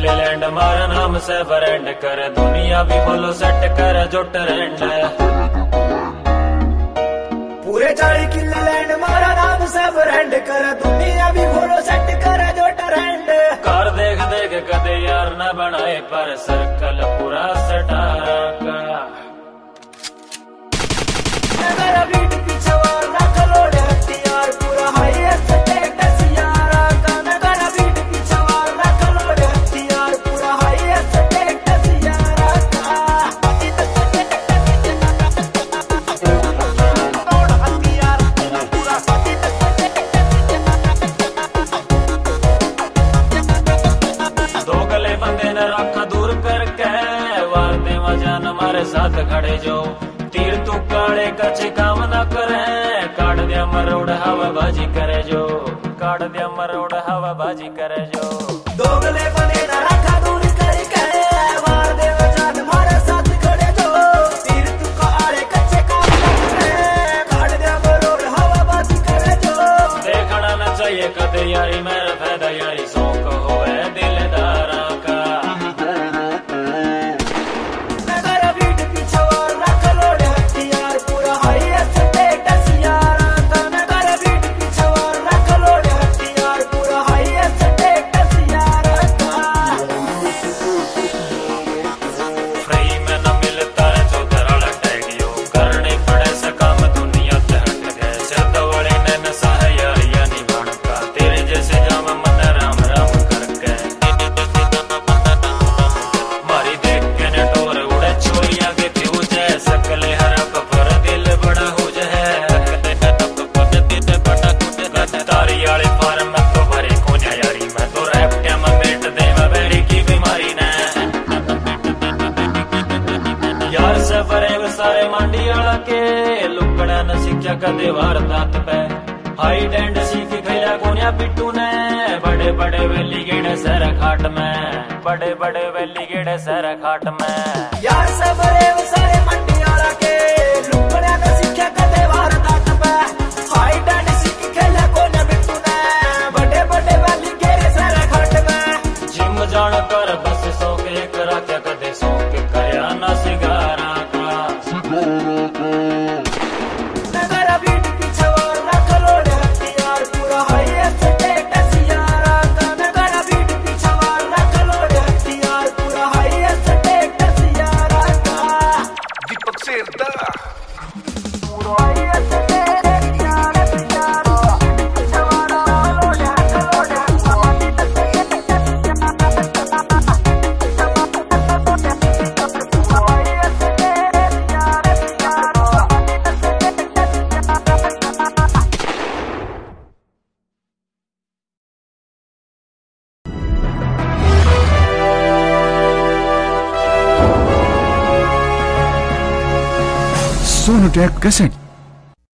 किले लैंड मारा नाम से ब्रांड कर दुनिया भी फॉलो सेट कर जो ट्रेंड। पूरे 40 किले लैंड मारा नाम से ब्रांड कर दुनिया भी फॉलो सेट कर जो ट्रेंड। कार देख देख कदे यार न बनाए पर सर्कल पूरा सटारा का। नगर बीट पीछे वार रख लोड हथियार पूरा हाईएस्ट स्टेटस यारा का। नगर बीट पीछे वार रख लोड हथियार पूरा हाईएस्ट स्टेटस यारा का। लोड हथियार पूरा दो गले बंदे न रखा दूर करके वार दे जान हमारे साथ खड़े जो। तीर तू काले कच्चे काम न करे काट दिया मरोड़ हवा बाजी करे जो। काट दिया मरोड़ हवा बाजी करे जो। दो गले बंदे न रखा दूर करके वार दे जान हमारे साथ खड़े जो। तीर तू काले कच्चे काम न करे काट दिया मरोड़ हवा बाजी करे जो। देखना न चाहिए कदे यारी मेरा फायदा यारी शौक होवे दिलदारा का। नगर बीट पीछे वार रख लोड हथियार पूरा हाईएस्ट स्टेटस यारा का। नगर बीट पीछे वार रख लोड हथियार पूरा हाईएस्ट स्टेटस यारा का। फ्री में न मिलता है जो दराला टैगियो करने पड़े से काम दुनिया ते हट गए। सिर वाले ने न सह यार यानी भड़का तेरे जैसे जाम मन राम राम करके। मारी देख के ने टोर उड़े छोरिया के फ्यूज है सकले हरप पर दिल बड़ा हो जाए। तारी वाले फार्म में तो भरे कोन्या यारी मैं तो रैप क्या मैं मेट दे मैं बेड़ी की बीमारी ने। यार से भरे वे सारे मांडी वाला के लुकड़ा न सिक्ख्या कदे वारदात पे। हाइड एंड सीख खेला कोन्या पिट्टू ने बड़े बड़े वेली गेड़े सर खाट में। बड़े बड़े वेली गेड़े सर खाट में। यार सब रे सारे मंडी वाला के लुकड़ा न सिक्ख्या कदे वारदात पे। हाइड एंड सीख खेला कोन्या बिट्टू ने बड़े बड़े वाली गेरे सर खाट में। जिम जान कर बस सौ के करा क्या कदे सौ के करया ना सिगारा का। नगर बीट पीछे वार रख लोड हथियार पूरा हाईएस्ट स्टेटस यारा का। नगर बीट पीछे वार रख लोड हथियार पूरा हाईएस्ट स्टेटस यारा का। दीपक शेरदा पूरा हाईएस्ट स्टेटस यारा यारा पीछे वार लोड सोनोटेक कैसेट।